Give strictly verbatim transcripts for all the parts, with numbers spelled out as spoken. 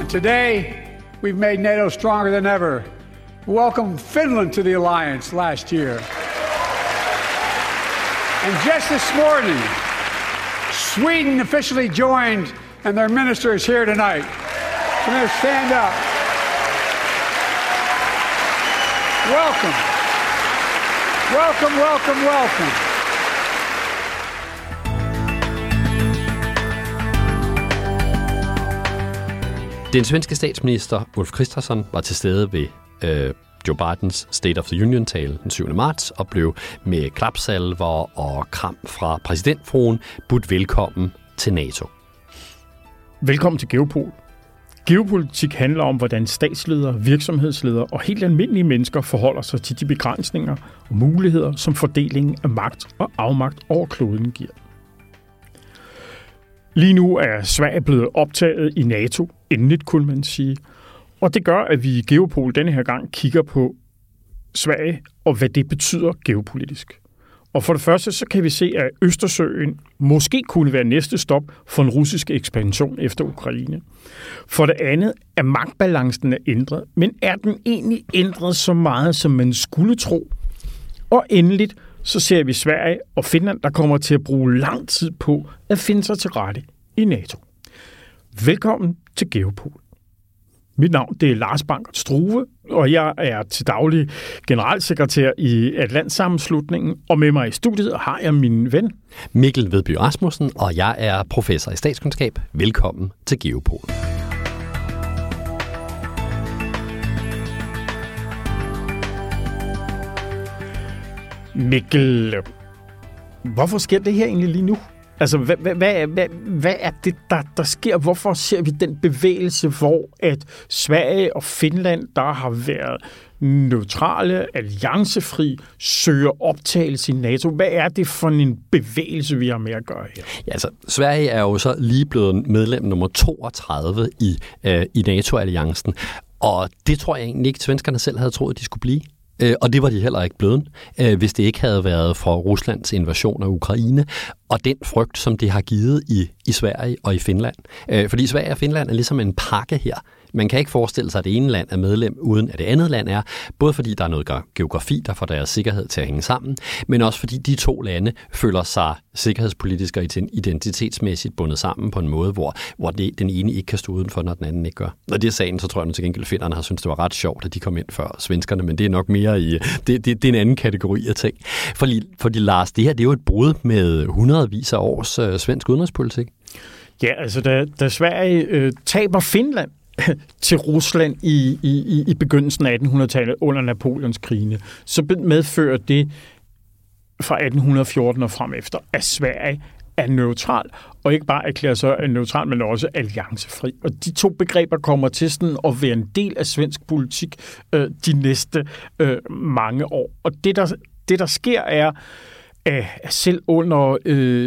And today, we've made NATO stronger than ever. Welcome Finland to the alliance last year. And just this morning, Sweden officially joined, and their minister is here tonight. So let's stand up. Welcome. Welcome, welcome, welcome. Den svenske statsminister Ulf Kristersson var til stede ved øh, Joe Bidens State of the Union-tale den syvende marts og blev med klapsalver og kram fra præsidentfruen budt velkommen til NATO. Velkommen til Geopol. Geopolitik handler om, hvordan statsledere, virksomhedsledere og helt almindelige mennesker forholder sig til de begrænsninger og muligheder, som fordelingen af magt og afmagt over kloden giver. Lige nu er Sverige blevet optaget i NATO, endeligt kunne man sige, og det gør, at vi i Geopol denne her gang kigger på Sverige og hvad det betyder geopolitisk. Og for det første, så kan vi se, at Østersøen måske kunne være næste stop for en russisk ekspansion efter Ukraine. For det andet er magtbalancen er ændret, men er den egentlig ændret så meget, som man skulle tro? Og endeligt, så ser vi Sverige og Finland, der kommer til at bruge lang tid på at finde sig til rette i NATO. Velkommen til Geopol. Mit navn det er Lars Bankert Struve, og jeg er til daglig generalsekretær i Atlantsammenslutningen, og med mig i studiet har jeg min ven Mikkel Vedby Rasmussen, og jeg er professor i statskundskab. Velkommen til Geopol. Mikkel, hvorfor sker det her egentlig lige nu? Altså, hvad, hvad, hvad, hvad, hvad er det, der, der sker? Hvorfor ser vi den bevægelse, hvor at Sverige og Finland, der har været neutrale, alliancefri, søger optagelse i NATO? Hvad er det for en bevægelse, vi har med at gøre her? Ja, altså, Sverige er jo så lige blevet medlem nummer toogtredive i, øh, i NATO-alliancen, og det tror jeg egentlig ikke, svenskerne selv havde troet, de skulle blive. Og det var de heller ikke blevet, hvis det ikke havde været for Ruslands invasion af Ukraine, og den frygt, som det har givet i, i Sverige og i Finland. Fordi Sverige og Finland er ligesom en pakke her. Man kan ikke forestille sig, at det ene land er medlem, uden at det andet land er, både fordi der er noget geografi, der får deres sikkerhed til at hænge sammen, men også fordi de to lande føler sig sikkerhedspolitisk og identitetsmæssigt bundet sammen på en måde, hvor, hvor det, den ene ikke kan stå udenfor, når den anden ikke gør. Når det er sagen, så tror jeg, at til gengæld finnerne har syntes, det var ret sjovt, at de kom ind før svenskerne, men det er nok mere i, det, det, det er en anden kategori af ting. Fordi, fordi Lars, det her, det er jo et brud med hundredvis af års øh, svensk udenrigspolitik. Ja, altså da, da Sverige øh, taber Finland til Rusland i, i, i begyndelsen af attenhundredetallet under Napoleons krigene, så medfører det fra atten fjorten og frem efter, at Sverige er neutral, og ikke bare erklærer sig neutral, men også alliancefri. Og de to begreber kommer til sådan at være en del af svensk politik øh, de næste øh, mange år. Og det der, det, der sker, er, at selv under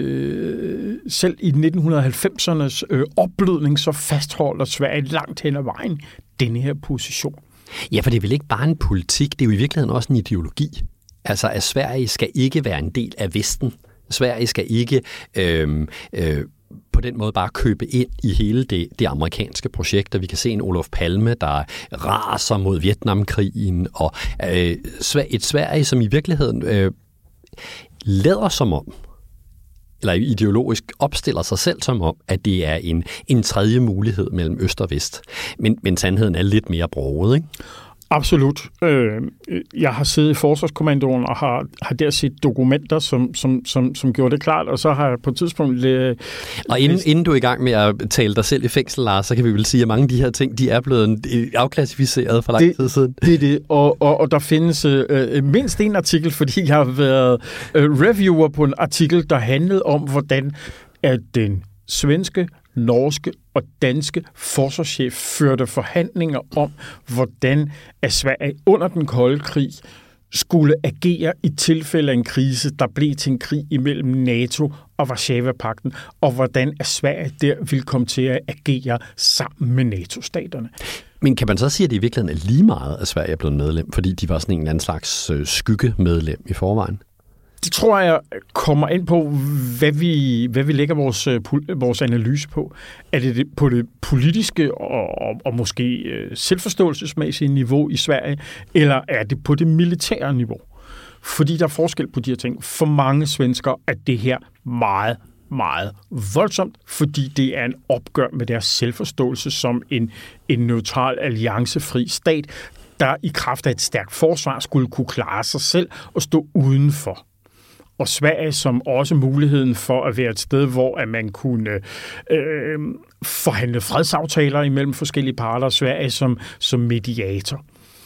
øh, selv i nitten halvfemsernes øh, opblødning, så fastholder Sverige langt hen ad vejen denne her position. Ja, for det er vel ikke bare en politik, det er jo i virkeligheden også en ideologi. Altså, at Sverige skal ikke være en del af Vesten. Sverige skal ikke øh, øh, på den måde bare købe ind i hele det, det amerikanske projekt, og vi kan se en Olof Palme, der raser mod Vietnamkrigen, og øh, et Sverige, som i virkeligheden øh, lader som om, eller ideologisk opstiller sig selv som om, at det er en, en tredje mulighed mellem øst og vest. Men, men sandheden er lidt mere broget, ikke? Absolut. Jeg har siddet i Forsvarskommandoen og har, har der set dokumenter, som, som, som, som gjorde det klart, og så har jeg på et tidspunkt... Læ- og inden, inden du er i gang med at tale dig selv i fængsel, Lars, så kan vi vel sige, at mange af de her ting, de er blevet afklassificeret for lang det, tid siden. Det er det, og, og, og der findes øh, mindst en artikel, fordi jeg har været øh, reviewer på en artikel, der handlede om, hvordan at den svenske, norske og danske forsvarschef førte forhandlinger om, hvordan at Sverige under den kolde krig skulle agere i tilfælde af en krise, der blev til en krig imellem NATO og Warszawapagten, og hvordan at Sverige der ville komme til at agere sammen med NATO-staterne. Men kan man så sige, at det i virkeligheden er lige meget, at Sverige er blevet medlem, fordi de var sådan en eller anden slags skyggemedlem i forvejen? Det tror jeg kommer ind på, hvad vi, hvad vi lægger vores, vores analyse på. Er det på det politiske og, og, og måske selvforståelsesmæssige niveau i Sverige, eller er det på det militære niveau? Fordi der er forskel på de her ting. For mange svensker er det her meget, meget voldsomt, fordi det er en opgør med deres selvforståelse som en, en neutral, alliancefri stat, der i kraft af et stærkt forsvar skulle kunne klare sig selv og stå udenfor. Og Sverige som også muligheden for at være et sted, hvor at man kunne øh, forhandle fredsaftaler imellem forskellige parter, Sverige som, som mediator.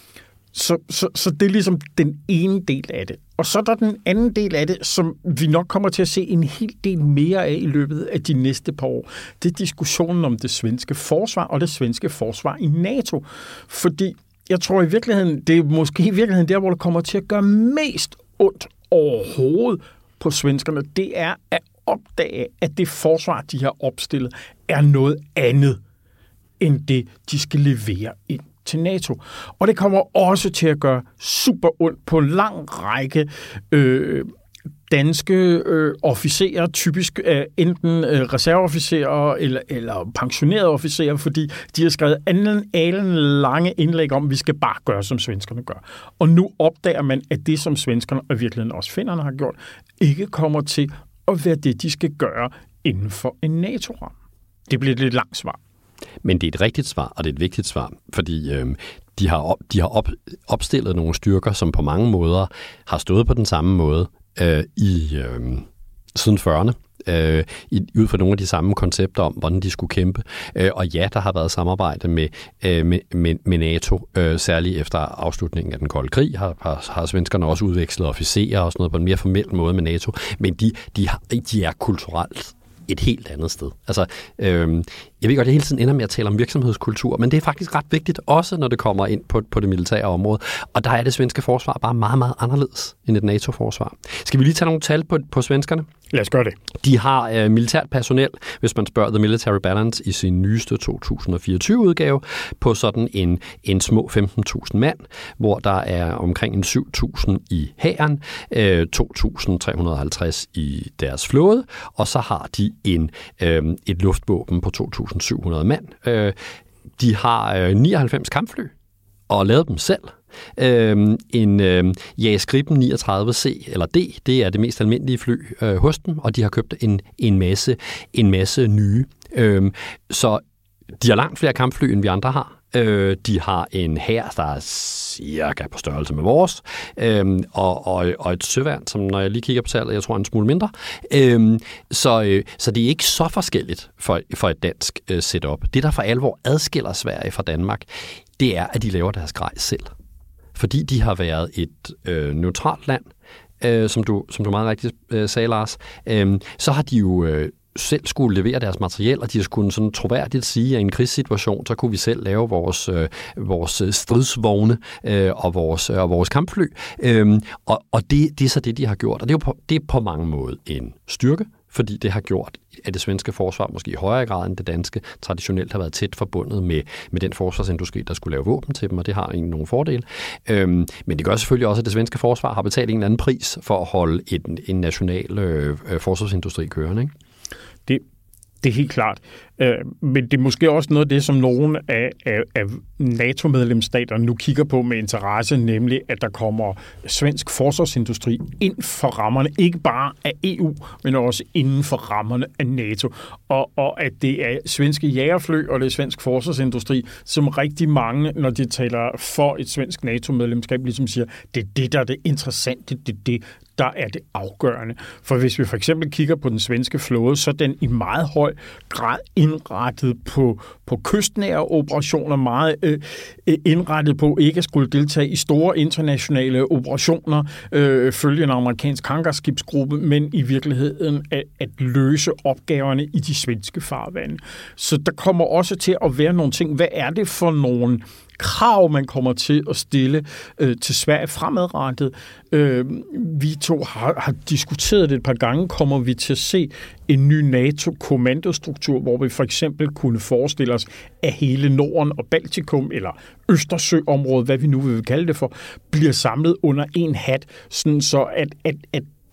Så, så, så det er ligesom den ene del af det. Og så er der den anden del af det, som vi nok kommer til at se en hel del mere af i løbet af de næste par år. Det er diskussionen om det svenske forsvar og det svenske forsvar i NATO. Fordi jeg tror i virkeligheden, det er måske i virkeligheden der, hvor det kommer til at gøre mest ondt overhovedet på svenskerne, det er at opdage, at det forsvar, de har opstillet, er noget andet end det, de skal levere ind til NATO. Og det kommer også til at gøre super ondt på en lang række øh, danske øh, officerer, typisk øh, enten øh, reserveofficerer eller, eller pensionerede officerer, fordi de har skrevet anden alen lange indlæg om, at vi skal bare gøre, som svenskerne gør. Og nu opdager man, at det, som svenskerne og virkeligheden også finnerne har gjort, ikke kommer til at være det, de skal gøre inden for en NATO-ramme. Det bliver et lidt langt svar. Men det er et rigtigt svar, og det er et vigtigt svar, fordi øh, de har, op, de har op, opstillet nogle styrker, som på mange måder har stået på den samme måde øh, i øh, siden fyrrerne, øh, i, ud fra nogle af de samme koncepter om, hvordan de skulle kæmpe. Øh, og ja, der har været samarbejde med, øh, med, med, med NATO, øh, særligt efter afslutningen af den kolde krig, har, har, har svenskerne også udvekslet officerer og sådan noget på en mere formel måde med NATO, men de, de, har, de er kulturelt et helt andet sted. Altså, øh, jeg ved godt, at jeg hele tiden ender med at tale om virksomhedskultur, men det er faktisk ret vigtigt, også når det kommer ind på, på det militære område. Og der er det svenske forsvar bare meget, meget anderledes end et NATO-forsvar. Skal vi lige tage nogle tal på, på svenskerne? Lad os gøre det. De har øh, militært personel, hvis man spørger The Military Balance i sin nyeste to tusind og fireogtyve-udgave, på sådan en, en små femten tusind mand, hvor der er omkring en syv tusind i hæren, øh, to tusind tre hundrede og halvtreds i deres flåde, og så har de en, øh, et luftvåben på to tusind syv hundrede mand. Øh, de har øh, nioghalvfems kampfly, og lavet dem selv. Øhm, en øh, Jas Gripen niogtredive C eller D, det er det mest almindelige fly øh, hos dem, og de har købt en, en, masse, en masse nye. Øhm, så de har langt flere kampfly, end vi andre har. Øh, de har en hær, der er cirka på størrelse med vores, øh, og, og, og et søværn, som når jeg lige kigger på tallet, jeg tror en smule mindre. Øh, så, øh, så det er ikke så forskelligt for, for et dansk øh, setup. Det, der for alvor adskiller Sverige fra Danmark, det er, at de laver deres grej selv. Fordi de har været et øh, neutralt land, øh, som, du, som du meget rigtigt øh, sagde, Lars, øh, så har de jo øh, selv skulle levere deres materiel, og de har skulle sådan troværdigt sige, at i en krigssituation, så kunne vi selv lave vores, øh, vores stridsvogne øh, og, vores, øh, og vores kampfly. Øh, og og det, det er så det, de har gjort. Og det er jo på, det er på mange måder en styrke, fordi det har gjort, at det svenske forsvar måske i højere grad end det danske traditionelt har været tæt forbundet med, med den forsvarsindustri, der skulle lave våben til dem, og det har egentlig nogle fordele. Øhm, men det gør selvfølgelig også, at det svenske forsvar har betalt en eller anden pris for at holde en, en national øh, forsvarsindustri kørende, ikke? Det, det er helt klart. Øh, men det er måske også noget af det, som nogle af, af, af NATO-medlemsstaterne nu kigger på med interesse, nemlig at der kommer svensk forsvarsindustri ind for rammerne, ikke bare af E U, men også inden for rammerne af NATO. Og, og at det er svenske jagerfly og det er svensk forsvarsindustri, som rigtig mange, når de taler for et svensk NATO-medlemskab, ligesom siger, det er det, der er det interessante, det er det, der er det afgørende. For hvis vi for eksempel kigger på den svenske flåde, så er den i meget høj grad indrettet på, på kystnære operationer, meget øh, indrettet på ikke at skulle deltage i store internationale operationer, øh, følge en amerikansk hangarskibsgruppe, men i virkeligheden at, at løse opgaverne i de svenske farvande. Så der kommer også til at være nogle ting. Hvad er det for nogle krav, man kommer til at stille øh, til Sverige fremadrettet? Øh, vi to har, har diskuteret det et par gange. Kommer vi til at se en ny NATO-kommandostruktur, hvor vi for eksempel kunne forestille os, at hele Norden og Baltikum, eller Østersøområdet, hvad vi nu vil kalde det for, bliver samlet under en hat, sådan så at, at, at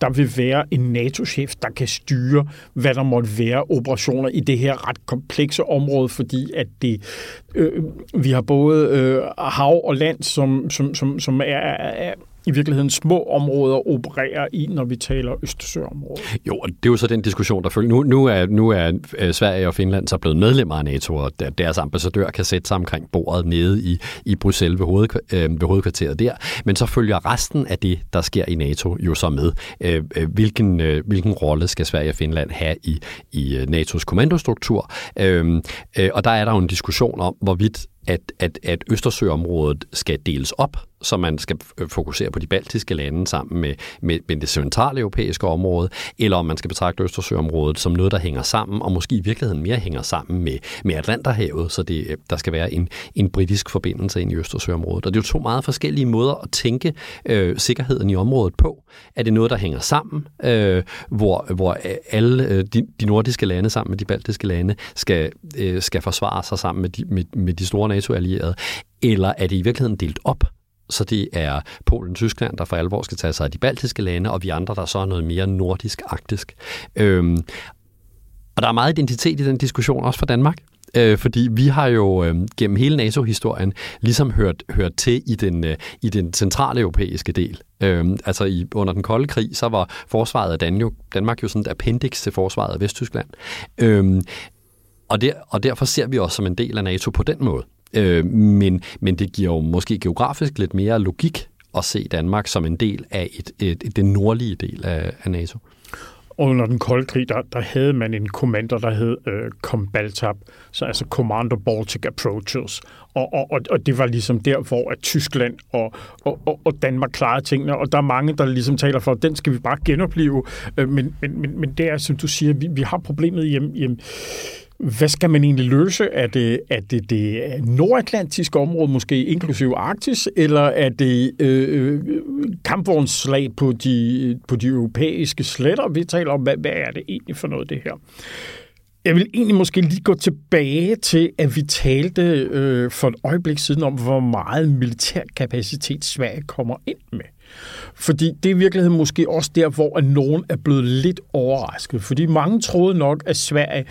der vil være en NATO-chef, der kan styre, hvad der måtte være operationer i det her ret komplekse område, fordi at det, øh, vi har både øh, hav og land, som, som, som, som er, er i virkeligheden små områder opererer i, når vi taler Østersøområdet. Jo, og det er jo så den diskussion, der følger. Nu, nu, er, nu er Sverige og Finland så blevet medlemmer af NATO, og deres ambassadør kan sætte sig omkring bordet nede i, i Bruxelles ved, hoved, øh, ved hovedkvarteret der. Men så følger resten af det, der sker i NATO, jo så med. Øh, hvilken, øh, hvilken rolle skal Sverige og Finland have i, i N A T O's kommandostruktur? Øh, øh, og der er der jo en diskussion om, hvorvidt At, at, at Østersøområdet skal deles op, så man skal fokusere på de baltiske lande sammen med, med, med det centrale europæiske område, eller om man skal betragte Østersøområdet som noget, der hænger sammen, og måske i virkeligheden mere hænger sammen med, med Atlanterhavet, så det, der skal være en, en britisk forbindelse ind i Østersøområdet. Og det er jo to meget forskellige måder at tænke øh, sikkerheden i området på. Er det noget, der hænger sammen, øh, hvor, hvor alle øh, de, de nordiske lande sammen med de baltiske lande skal, øh, skal forsvare sig sammen med de, med, med de store NATO-allierede, eller er det i virkeligheden delt op, så det er Polen og Tyskland, der for alvor skal tage sig af de baltiske lande, og vi andre, der så er noget mere nordisk-arktisk. Øhm, og der er meget identitet i den diskussion, også for Danmark, øh, fordi vi har jo øh, gennem hele NATO-historien ligesom hørt, hørt til i den, øh, i den centrale europæiske del. Øhm, altså i, under den kolde krig, så var forsvaret af Danmark, Danmark jo sådan et appendix til forsvaret af Vesttyskland. Øhm, Og, der, og derfor ser vi os som en del af NATO på den måde. Øh, men, men det giver jo måske geografisk lidt mere logik at se Danmark som en del af et, et, et, den nordlige del af, af NATO. Og under den kolde krig, der, der havde man en kommando, der hed øh, COMBALTAP, så altså Commander Baltic Approaches. Og, og, og det var ligesom der, hvor at Tyskland og, og, og Danmark klarede tingene, og der er mange, der ligesom taler for, at den skal vi bare genopleve. Øh, men, men, men, men det er, som du siger, vi, vi har problemet hjemme. Hjem. Hvad skal man egentlig løse? Er det, er det det nordatlantiske område, måske inklusive Arktis, eller er det øh, kampvognsslag på de, på de europæiske sletter? Vi taler om, hvad, hvad er det egentlig for noget, det her? Jeg vil egentlig måske lige gå tilbage til, at vi talte øh, for et øjeblik siden om, hvor meget militær kapacitet Sverige kommer ind med. Fordi det er i virkeligheden måske også der, hvor nogen er blevet lidt overrasket. Fordi mange troede nok, at Sverige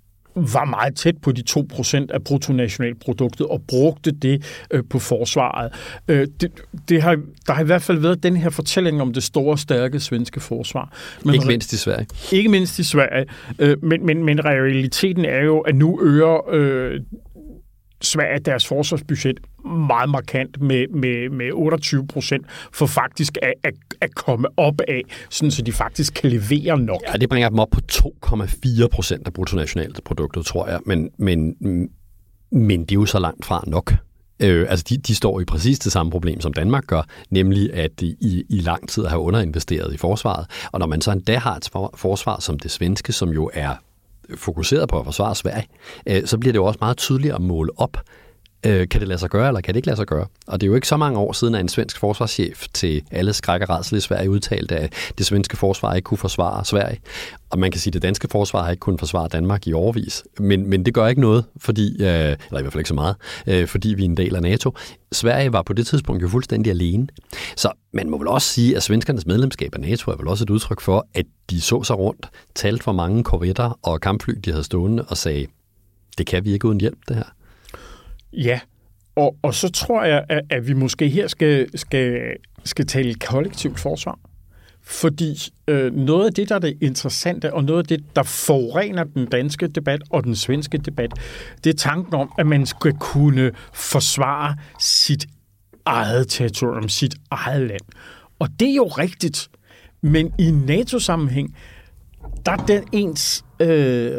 var meget tæt på de to procent af bruttonationalproduktet og brugte det øh, på forsvaret. Øh, det, det har, der har i hvert fald været den her fortælling om det store, stærke svenske forsvar. Men, ikke mindst i Sverige. Ikke mindst i Sverige. Øh, men, men, men realiteten er jo, at nu øger øh, Sverige deres forsvarsbudget meget markant med, med, med otteogtyve procent for faktisk at, at, at komme op af, sådan så de faktisk kan levere nok. Ja, det bringer dem op på to komma fire procent af bruttonationalproduktet, tror jeg. Men, men, men det er jo så langt fra nok. Øh, altså de, de står i præcis det samme problem, som Danmark gør, nemlig at de i, i lang tid har underinvesteret i forsvaret. Og når man så endda har et forsvar som det svenske, som jo er fokuseret på at forsvare Sverige, øh, så bliver det jo også meget tydeligt at måle op. Øh, kan det lade sig gøre, eller kan det ikke lade sig gøre? Og det er jo ikke så mange år siden, at en svensk forsvarschef til alle skræk og rædsel i Sverige udtalte, at det svenske forsvar ikke kunne forsvare Sverige. Og man kan sige, at det danske forsvar har ikke kunnet forsvare Danmark i årevis. Men, men det gør ikke noget, fordi, øh, eller i hvert fald ikke så meget, øh, fordi vi er en del af NATO. Sverige var på det tidspunkt jo fuldstændig alene. Så man må vel også sige, at svenskernes medlemskab af NATO er vel også et udtryk for, at de så sig rundt, talte for mange korvetter og kampfly, de havde stående, og sagde, det kan vi ikke uden hjælp, det her. Ja, og, og så tror jeg, at, at vi måske her skal, skal, skal tale kollektivt forsvar. Fordi øh, noget af det, der er det interessante, og noget af det, der forurener den danske debat og den svenske debat, det er tanken om, at man skal kunne forsvare sit eget territorium, sit eget land. Og det er jo rigtigt, men i NATO-sammenhæng, der er den ens... Øh,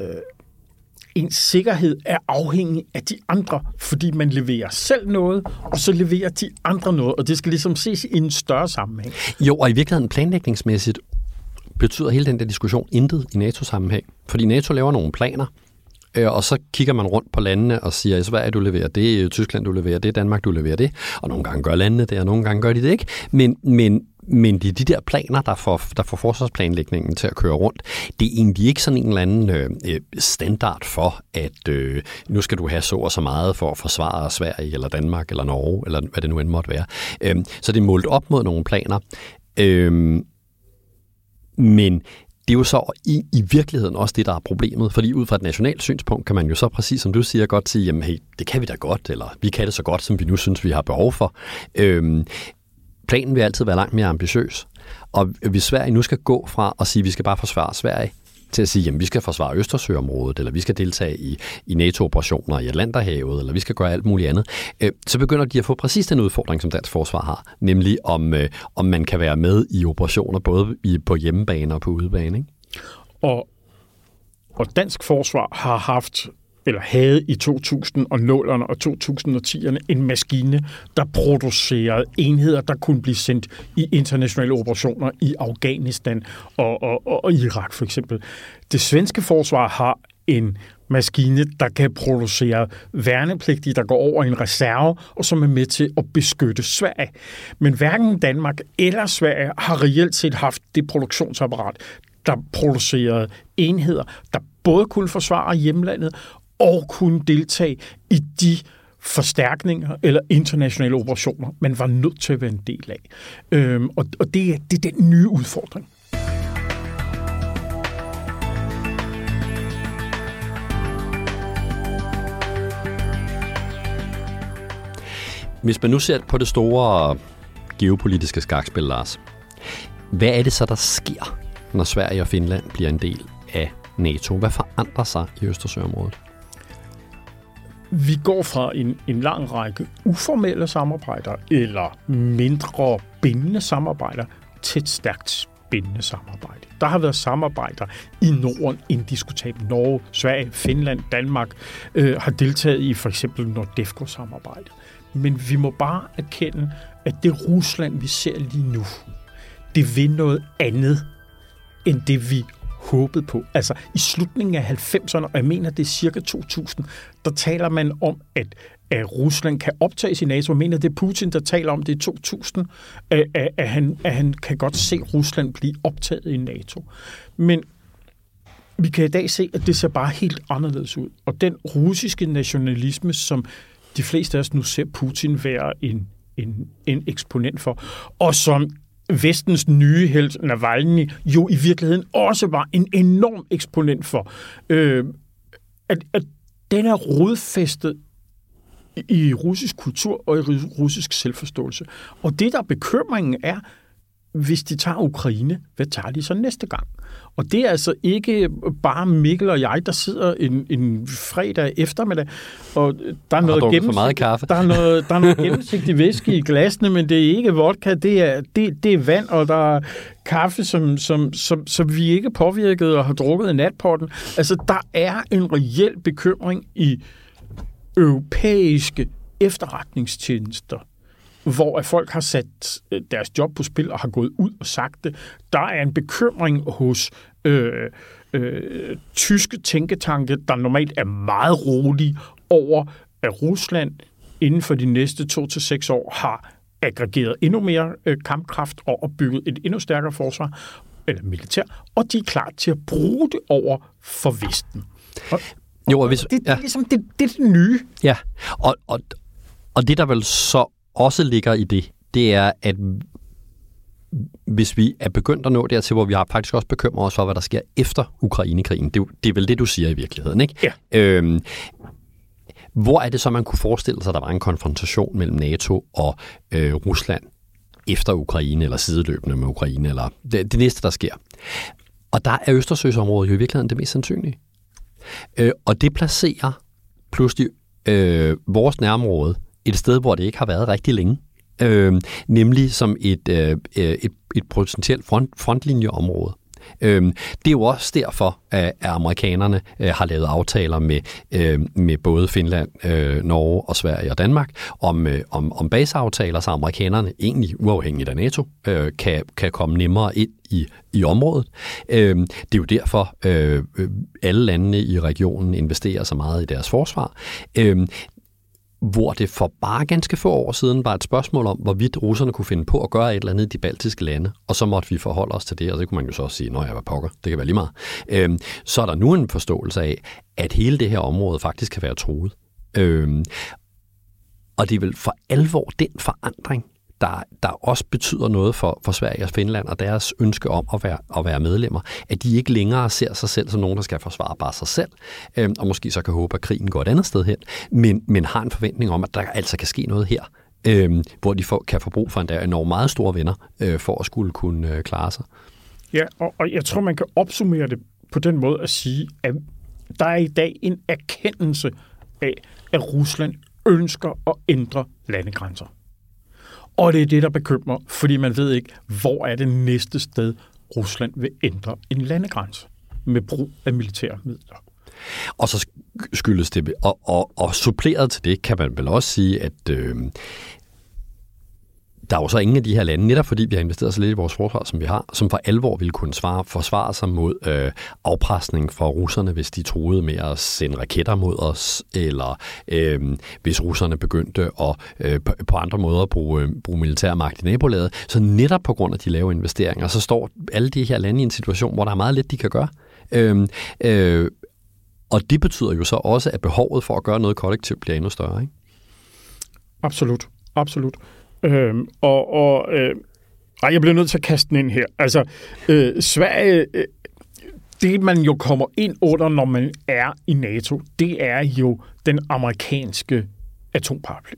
ens sikkerhed er afhængig af de andre, fordi man leverer selv noget, og så leverer de andre noget, og det skal ligesom ses i en større sammenhæng. Jo, og i virkeligheden planlægningsmæssigt betyder hele den der diskussion intet i NATO-sammenhæng, fordi NATO laver nogle planer, og så kigger man rundt på landene og siger, i Sverige du leverer det, i Tyskland du leverer det, Danmark du leverer det, og nogle gange gør landene det, og nogle gange gør de det ikke, men, men Men det er de der planer, der får, der får forsvarsplanlægningen til at køre rundt. Det er egentlig ikke sådan en eller anden øh, standard for, at øh, nu skal du have så og så meget for at forsvare Sverige, eller Danmark, eller Norge, eller hvad det nu end måtte være. Øh, så det er målt op mod nogle planer. Øh, Men det er jo så i, i virkeligheden også det, der er problemet, fordi ud fra et nationalt synspunkt kan man jo så præcis, som du siger, godt sige, jamen hey, det kan vi da godt, eller vi kan det så godt, som vi nu synes, vi har behov for. Øhm, planen vil altid være langt mere ambitiøs, og hvis Sverige nu skal gå fra at sige, at vi skal bare forsvare Sverige, til at sige, at vi skal forsvare Østersøområdet, eller vi skal deltage i, i NATO-operationer i Atlanterhavet, eller vi skal gøre alt muligt andet, øh, så begynder de at få præcis den udfordring, som dansk forsvar har, nemlig om, øh, om man kan være med i operationer, både i, på hjemmebane og på udebane. Ikke? Og, og dansk forsvar har haft, eller havde i to tusind og nullerne og to tusind og tierne en maskine, der producerede enheder, der kunne blive sendt i internationale operationer i Afghanistan og, og, og, og Irak for eksempel. Det svenske forsvar har en maskine, der kan producere værnepligtige, der går over i en reserve, og som er med til at beskytte Sverige. Men hverken Danmark eller Sverige har reelt set haft det produktionsapparat, der producerede enheder, der både kunne forsvare hjemlandet og kunne deltage i de forstærkninger eller internationale operationer, man var nødt til at være en del af. Øhm, og og det, er, det er den nye udfordring. Hvis man nu ser på det store geopolitiske skakspil, Lars, hvad er det så, der sker, når Sverige og Finland bliver en del af NATO? Hvad forandrer sig i Østersøområdet? Vi går fra en, en lang række uformelle samarbejder eller mindre bindende samarbejder til et stærkt bindende samarbejde. Der har været samarbejder i Norden indiskutabelt. Norge, Sverige, Finland, Danmark øh, har deltaget i for eksempel NORDEFCO-samarbejdet. Men vi må bare erkende, at det Rusland, vi ser lige nu, det vil noget andet, end det vi håbet på. Altså i slutningen af halvfemserne, og jeg mener, det er cirka to tusind, der taler man om, at, at Rusland kan optages i NATO. Jeg mener, det er Putin, der taler om det i to tusind, at, at, at, han, at han kan godt se Rusland blive optaget i NATO. Men vi kan i dag se, at det ser bare helt anderledes ud. Og den russiske nationalisme, som de fleste af os nu ser Putin være en, en, en eksponent for, og som Vestens nye helt Navalny jo i virkeligheden også var en enorm eksponent for, øh, at, at den er rodfæstet i russisk kultur og i russisk selvforståelse. Og det, der bekymringen er, hvis de tager Ukraine, hvad tager de så næste gang? Og det er altså ikke bare Mikkel og jeg, der sidder en, en fredag eftermiddag, og der er noget gennemsigtigt, der er noget, der er noget gennemsigtig væske i glasene, men det er ikke vodka, det er, det, det er vand, og der er kaffe, som, som, som, som vi ikke er påvirket og har drukket i natporten. Altså, der er en reel bekymring i europæiske efterretningstjenester, hvor at folk har sat deres job på spil og har gået ud og sagt det. Der er en bekymring hos øh, øh, tyske tænketanke, der normalt er meget rolige over, at Rusland inden for de næste to til seks år har aggregeret endnu mere øh, kampkraft og opbygget et endnu stærkere forsvar eller militær, og de er klar til at bruge det over for Vesten. Og, jo, og hvis, det, det er ligesom det, det, er det nye. Ja, og, og, og det der vel så også ligger i det, det er, at hvis vi er begyndt at nå dertil, hvor vi har faktisk også bekymret os for, hvad der sker efter Ukrainekrigen, det, det er vel det, du siger i virkeligheden, ikke? Ja. Øhm, hvor er det så, man kunne forestille sig, at der var en konfrontation mellem NATO og øh, Rusland efter Ukraine, eller sideløbende med Ukraine, eller det, det næste, der sker? Og der er Østersøområdet jo i virkeligheden det mest sandsynlige. Øh, og det placerer pludselig øh, vores nærområde et sted, hvor det ikke har været rigtig længe. Øh, nemlig som et, øh, et, et potentielt front, frontlinjeområde. Øh, det er jo også derfor, at amerikanerne øh, har lavet aftaler med, øh, med både Finland, øh, Norge og Sverige og Danmark om, øh, om, om baseaftaler, så amerikanerne egentlig uafhængigt af NATO øh, kan, kan komme nemmere ind i, i området. Øh, det er jo derfor, øh, alle landene i regionen investerer så meget i deres forsvar. Øh, hvor det for bare ganske få år siden var et spørgsmål om, hvorvidt russerne kunne finde på at gøre et eller andet i de baltiske lande, og så måtte vi forholde os til det, og så kunne man jo så også sige, nå jeg var pokker, det kan være lige meget. Øhm, så er der nu en forståelse af, at hele det her område faktisk kan være truet. Øhm, og det er vel for alvor den forandring, der, der også betyder noget for, for Sverige og Finland og deres ønske om at være, at være medlemmer, at de ikke længere ser sig selv som nogen, der skal forsvare bare sig selv, øh, og måske så kan håbe, at krigen går et andet sted hen, men, men har en forventning om, at der altså kan ske noget her, øh, hvor de får, kan få brug for en der enormt meget store venner, øh, for at skulle kunne øh, klare sig. Ja, og, og jeg tror, man kan opsummere det på den måde at sige, at der er i dag en erkendelse af, at Rusland ønsker at ændre landegrænser. Og det er det, der bekymrer, fordi man ved ikke, hvor er det næste sted, Rusland vil ændre en landegrænse med brug af militære midler. Og så skyldes det, og, og, og suppleret til det, kan man vel også sige, at øh, der er jo så ingen af de her lande, netop fordi vi har investeret så lidt i vores forsvar, som vi har, som for alvor ville kunne svare, forsvare sig mod øh, afpresning fra russerne, hvis de troede med at sende raketter mod os, eller øh, hvis russerne begyndte at øh, på, på andre måder bruge, øh, bruge militær magt i nabolaget. Så netop på grund af de lave investeringer, så står alle de her lande i en situation, hvor der er meget lidt, de kan gøre. Øh, øh, og det betyder jo så også, at behovet for at gøre noget kollektivt bliver endnu større, ikke? Absolut, absolut. Øhm, og og øh, ej, jeg bliver nødt til at kaste den ind her. Altså, øh, Sverige, øh, det man jo kommer ind under, når man er i NATO, det er jo den amerikanske atomparaply.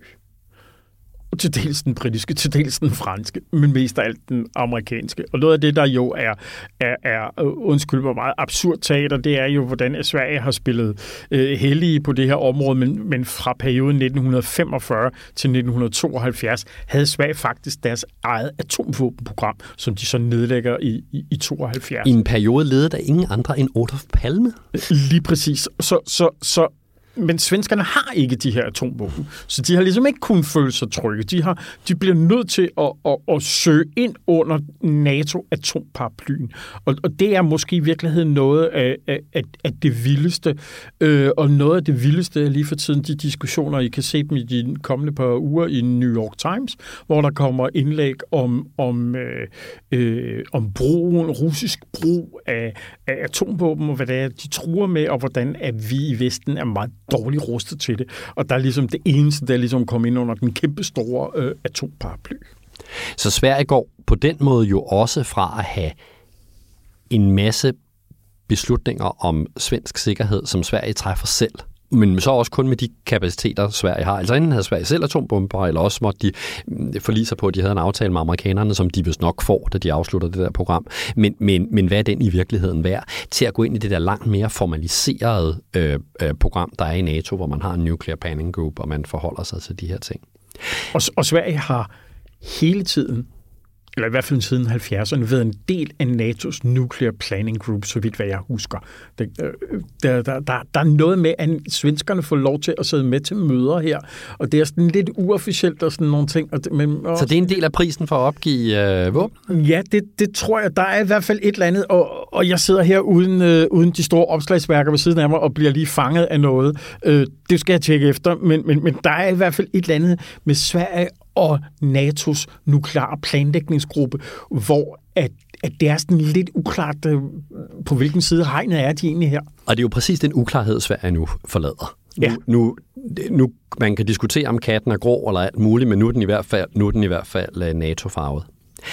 Og til dels den britiske, til dels den franske, men mest af alt den amerikanske. Og noget af det, der jo er, er, er undskyld mig, meget absurd teater, det er jo, hvordan Sverige har spillet øh, hellige på det her område, men, men fra perioden nitten femogfyrre til nitten tooghalvfjerds havde Sverige faktisk deres eget atomvåbenprogram, som de så nedlægger i, i, i tooghalvfjerds. I en periode ledede der ingen andre end Olof Palme? Lige præcis. Så, så, så Men svenskerne har ikke de her atomvåben, så de har ligesom ikke kunnet føle sig trygge. De, har, de bliver nødt til at, at, at søge ind under NATO-atomparaplyen. Og, og det er måske i virkeligheden noget af, af, af det vildeste. Øh, og noget af det vildeste er lige for tiden de diskussioner, I kan se dem i de kommende par uger i New York Times, hvor der kommer indlæg om, om, øh, øh, om brugen, russisk brug af, af atomvåben, og hvad det er, de truer med, og hvordan at vi i Vesten er meget dårligt rustet til det. Og der er ligesom det eneste, der ligesom kom ind under den kæmpe store øh, atomparaply. Så Sverige går på den måde jo også fra at have en masse beslutninger om svensk sikkerhed, som Sverige træffer selv, men så også kun med de kapaciteter, Sverige har. Altså enten havde Sverige selv atombomber, eller også måtte de forlige sig på, at de havde en aftale med amerikanerne, som de vist nok får, da de afslutter det der program. Men, men, men hvad er den i virkeligheden værd til at gå ind i det der langt mere formaliserede øh, øh, program, der er i NATO, hvor man har en nuclear planning group, og man forholder sig til de her ting? Og, og Sverige har hele tiden, eller i hvert fald siden halvfjerdserne, været en del af N A T O's Nuclear Planning Group, så vidt hvad jeg husker. Der, der, der, der, der er noget med, at svenskerne får lov til at sidde med til møder her, og det er sådan lidt uofficielt og sådan nogle ting. Og det, men, og, så det er en del af prisen for at opgive øh, våben? Ja, det, det tror jeg. Der er i hvert fald et eller andet, og, og jeg sidder her uden, øh, uden de store opslagsværker ved siden af mig, og bliver lige fanget af noget. Øh, det skal jeg tjekke efter, men, men, men der er i hvert fald et eller andet med Sverige og N A T O's nukleare planlægningsgruppe, hvor at, at det er sådan lidt uklart, på hvilken side hegnet er de egentlig her. Og det er jo præcis den uklarhed, Sverige nu forlader. Nu, ja. nu, nu, man kan diskutere, om katten er grå eller alt muligt, men nu er den i hvert fald, nu er den i hvert fald NATO-farvet.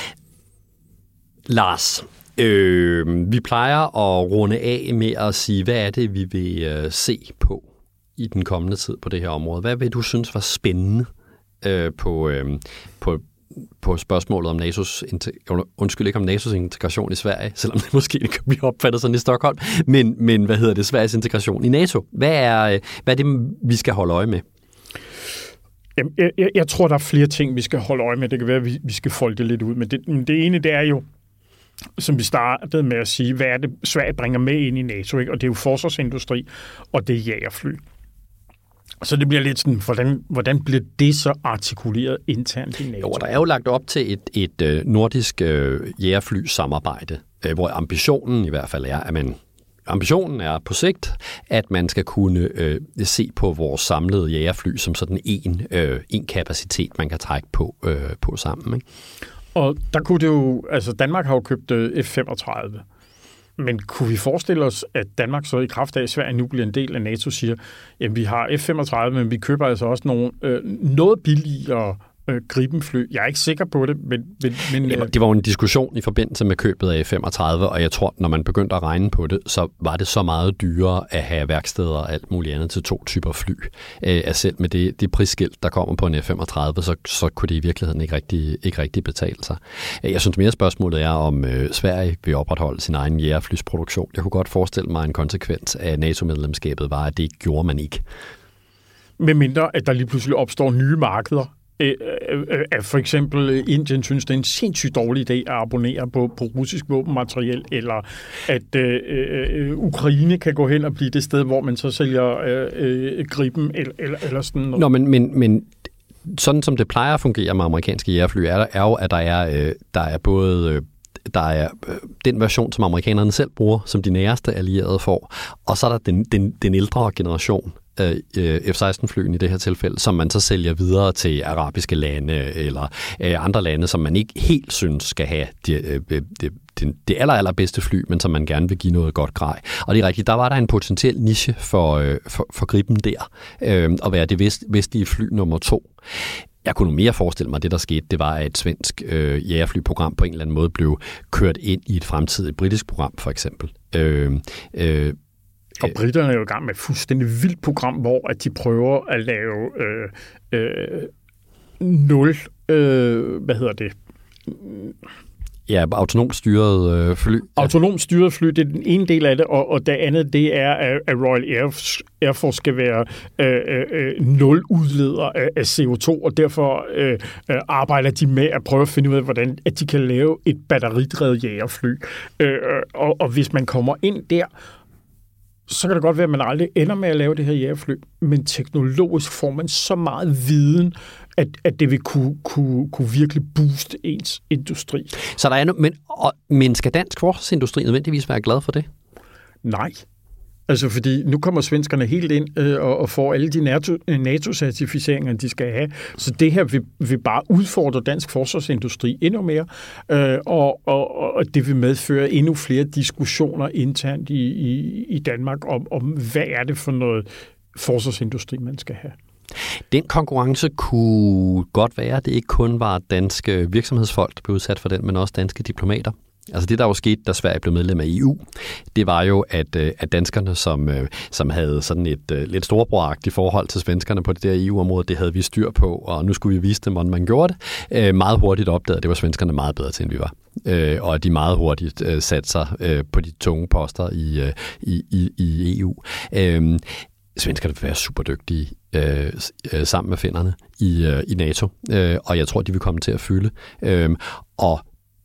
Lars, øh, vi plejer at runde af med at sige, hvad er det, vi vil øh, se på i den kommende tid på det her område? Hvad vil du synes var spændende øh, på, øh, på, på spørgsmålet om NATO's, undskyld ikke om NATO's integration i Sverige, selvom det måske kan blive opfattet sådan i Stockholm, men, men hvad hedder det, Sveriges integration i NATO? Hvad er, hvad er det, vi skal holde øje med? Jamen, jeg, jeg, jeg tror, der er flere ting, vi skal holde øje med. Det kan være, at vi, vi skal folde det lidt ud. Men det, det ene, det er jo, som vi startede med at sige, hvad er det, Sverige bringer med ind i NATO, ikke? Og det er jo forsvarsindustri, og det er jagerfly. Så det bliver lidt sådan, hvordan, hvordan bliver det så artikuleret internt i NATO? Jo, der er jo lagt op til et, et øh, nordisk øh, jægerfly-samarbejde, øh, hvor ambitionen i hvert fald er, at man ambitionen er på sigt, at man skal kunne øh, se på vores samlede jægerfly som sådan en, øh, en kapacitet, man kan trække på, øh, på sammen, ikke? Og der kunne det jo, altså Danmark har jo købt øh, F femogtredive. Men kunne vi forestille os, at Danmark så i kraft af, at Sverige nu bliver en del af NATO, siger, at vi har F femogtredive, men vi køber altså også nogle, øh, noget billigere øh, Gripen-fly. Jeg er ikke sikker på det, men... men, men det, var, det var jo en diskussion i forbindelse med købet af F femogtredive, og jeg tror, når man begyndte at regne på det, så var det så meget dyrere at have værksteder og alt muligt andet til to typer fly. Øh, at selv med det, det prisskilt, der kommer på en F femogtredive, så, så kunne det i virkeligheden ikke rigtig, ikke rigtig betale sig. Jeg synes mere spørgsmålet er, om øh, Sverige vil opretholde sin egen jægerflysproduktion. Jeg kunne godt forestille mig, en konsekvens af NATO-medlemskabet var, at det ikke gjorde man ikke. Med mindre, at der lige pludselig opstår nye markeder. At for eksempel Indien synes, det er en sindssygt dårlig idé at abonnere på, på russisk våbenmateriel, eller at øh, Ukraine kan gå hen og blive det sted, hvor man så sælger øh, Gripen, eller, eller, eller sådan noget. Nå, men, men, men sådan som det plejer at fungere med amerikanske jægerfly, er, er jo, at der er, øh, der er både... Øh, Der er den version, som amerikanerne selv bruger, som de næreste allierede får, og så er der den, den, den ældre generation, F seksten-flyen i det her tilfælde, som man så sælger videre til arabiske lande eller andre lande, som man ikke helt synes skal have det, det, det, det aller, allerbedste fly, men som man gerne vil give noget godt grej. Og det er rigtigt, der var der en potentiel niche for, for, for Gripen der, at være det vest, vestlige fly nummer to. Jeg kunne nu mere forestille mig, at det, der skete, det var, at et svensk øh, jægerflyprogram på en eller anden måde blev kørt ind i et fremtidigt britisk program, for eksempel. Øh, øh, og britterne er jo i gang med et fuldstændig vildt program, hvor at de prøver at lave øh, øh, nul, øh, hvad hedder det? Ja, autonomt styret øh, fly. Autonomt styret fly, det er den ene del af det, og, og det andet, det er, at Royal Air, Air Force skal være øh, øh, nul udleder af, af C O to, og derfor øh, arbejder de med at prøve at finde ud af, hvordan at de kan lave et batteridrevet jægerfly. Øh, og, og hvis man kommer ind der, så kan det godt være, at man aldrig ender med at lave det her jægerfly, men teknologisk får man så meget viden, at, at det vil kunne, kunne, kunne virkelig booste ens industri. Så der er no- men, og, men skal dansk forsvarsindustri nødvendigvis være glad for det? Nej. Altså, fordi nu kommer svenskerne helt ind øh, og, og får alle de NATO-certificeringer, de skal have. Så det her vil, vil bare udfordre dansk forsvarsindustri endnu mere, øh, og, og, og det vil medføre endnu flere diskussioner internt i, i, i Danmark om, om, hvad er det for noget forsvarsindustri, man skal have. Den konkurrence kunne godt være, at det ikke kun var danske virksomhedsfolk, der blev udsat for den, men også danske diplomater. Altså det, der jo skete, da Sverige blev medlem af E U, det var jo, at, at danskerne, som, som havde sådan et lidt storbroragtigt forhold til svenskerne på det der E U-område, det havde vi styr på, og nu skulle vi vise dem, hvordan man gjorde det. Meget hurtigt opdagede, at det var svenskerne meget bedre til, end vi var. Og at de meget hurtigt satte sig på de tunge poster i, i, i, i E U. Svenskerne vil være super dygtige øh, sammen med finnerne i, øh, i NATO, øh, og jeg tror, de vil komme til at fylde. Øh, og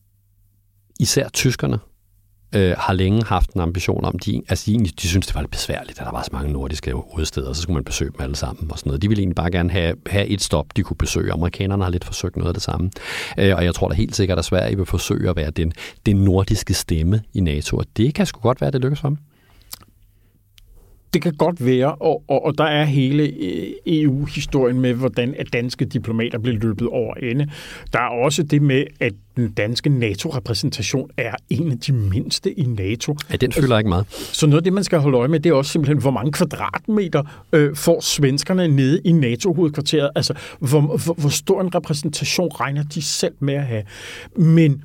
især tyskerne øh, har længe haft en ambition om, de, altså de, egentlig, de synes, det var lidt besværligt, at der var så mange nordiske hovedsteder, og så skulle man besøge dem alle sammen og sådan noget. De ville egentlig bare gerne have, have et stop, de kunne besøge. Amerikanerne har lidt forsøgt noget af det samme. Øh, og jeg tror da helt sikkert, at Sverige vil forsøge at være den, den nordiske stemme i NATO, og det kan sgu godt være, at det lykkes for dem. Det kan godt være, og, og, og der er hele E U-historien med, hvordan at danske diplomater blev løbet over ende. Der er også det med, at den danske NATO-repræsentation er en af de mindste i NATO. Ja, den fylder ikke meget. Så noget af det, man skal holde øje med, det er også simpelthen, hvor mange kvadratmeter øh, får svenskerne nede i NATO-hovedkvarteret. Altså, hvor, hvor, hvor stor en repræsentation regner de selv med at have. Men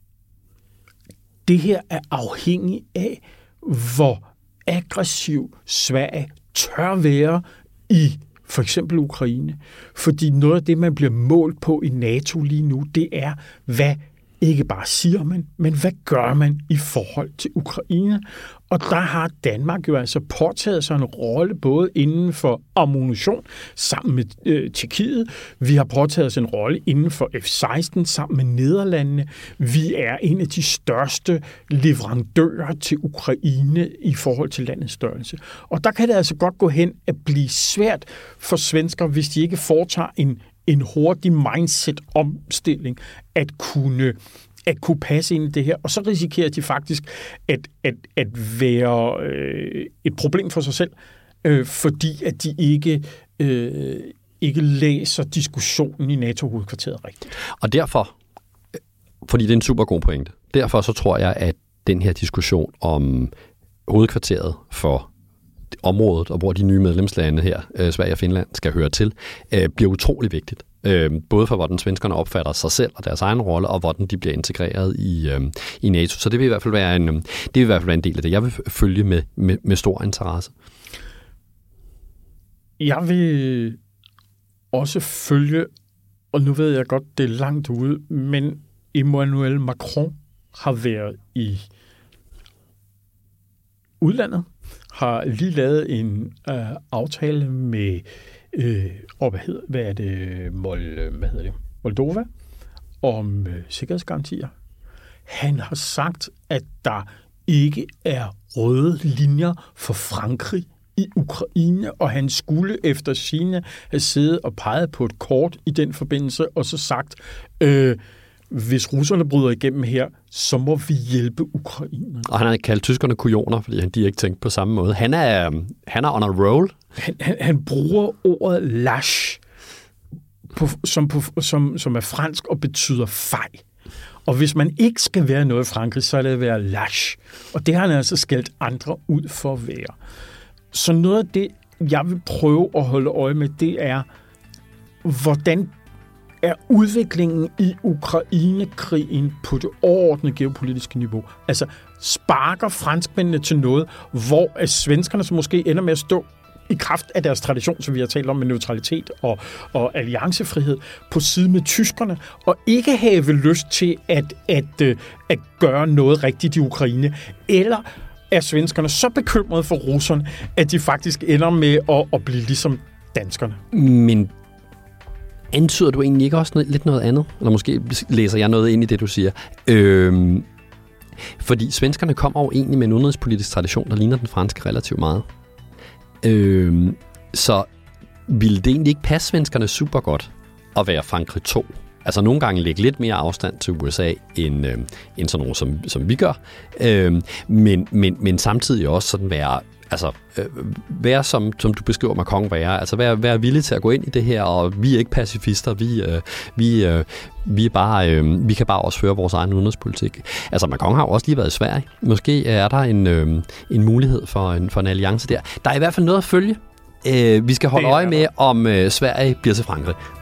det her er afhængigt af, hvor aggressiv Sverige tør være i for eksempel Ukraine. Fordi noget af det, man bliver målt på i NATO lige nu, det er, hvad ikke bare siger man, men hvad gør man i forhold til Ukraine? Og der har Danmark jo altså påtaget sig en rolle både inden for ammunition sammen med øh, Tjekkiet. Vi har påtaget os en rolle inden for F seksten sammen med Nederlandene. Vi er en af de største leverandører til Ukraine i forhold til landets størrelse. Og der kan det altså godt gå hen at blive svært for svensker, hvis de ikke foretager en, en hurtig mindset-omstilling at kunne at kunne passe ind i det her, og så risikerer de faktisk at, at, at være øh, et problem for sig selv, øh, fordi at de ikke, øh, ikke læser diskussionen i NATO-hovedkvarteret rigtigt. Og derfor, fordi det er en super god pointe, derfor så tror jeg, at den her diskussion om hovedkvarteret for området, og hvor de nye medlemslande her, Sverige og Finland, skal høre til, bliver utrolig vigtigt. Øh, både for, hvordan svenskerne opfatter sig selv og deres egen rolle, og hvordan de bliver integreret i, øh, i NATO. Så det vil i hvert fald være en, det vil i hvert fald være en del af det. Jeg vil følge med, med, med stor interesse. Jeg vil også følge, og nu ved jeg godt, det er langt ude, men Emmanuel Macron har været i udlandet, har lige lavet en øh, aftale med øh, og hvad hedder, hvad er det, Mol, hvad hedder det, Moldova om øh, sikkerhedsgarantier. Han har sagt, at der ikke er røde linjer for Frankrig i Ukraine, og han skulle efter sigende have siddet og peget på et kort i den forbindelse, og så sagt, øh, hvis russerne bryder igennem her, så må vi hjælpe Ukraine. Og han har kaldt tyskerne kujoner, fordi de ikke tænkt på samme måde. Han er, han er on a roll. Han, han, han bruger ordet lâche, på, som, på, som, som er fransk og betyder fej. Og hvis man ikke skal være noget i Frankrig, så er det at være lâche. Og det har han altså skældt andre ud for at være. Så noget af det, jeg vil prøve at holde øje med, det er, hvordan er udviklingen i Ukraine-krigen på det overordnede geopolitiske niveau. Altså, sparker franskmændene til noget, hvor at svenskerne så måske ender med at stå i kraft af deres tradition, som vi har talt om med neutralitet og, og alliancefrihed, på side med tyskerne, og ikke have lyst til at, at, at, at gøre noget rigtigt i Ukraine, eller er svenskerne så bekymrede for russerne, at de faktisk ender med at, at blive ligesom danskerne. Men antyder du egentlig ikke også noget, lidt noget andet? Eller måske læser jeg noget ind i det, du siger. Øhm, fordi svenskerne kommer jo egentlig med en udenrigspolitisk tradition, der ligner den franske relativt meget. Øhm, så ville det egentlig ikke passe svenskerne super godt at være Frankrig to? Altså nogle gange lægge lidt mere afstand til U S A, end, øh, end sådan noget, som, som vi gør. Øhm, men, men, men samtidig også sådan være... Altså, øh, være som, som du beskriver Macron være, altså være, være villig til at gå ind i det her, og vi er ikke pacifister, vi, øh, vi, øh, vi, er bare, øh, vi kan bare også føre vores egen udenrigspolitik. Altså, Macron har jo også lige været i Sverige. Måske er der en, øh, en mulighed for en, for en alliance der. Der er i hvert fald noget at følge. Øh, vi skal holde øje med, om øh, Sverige bliver til Frankrig.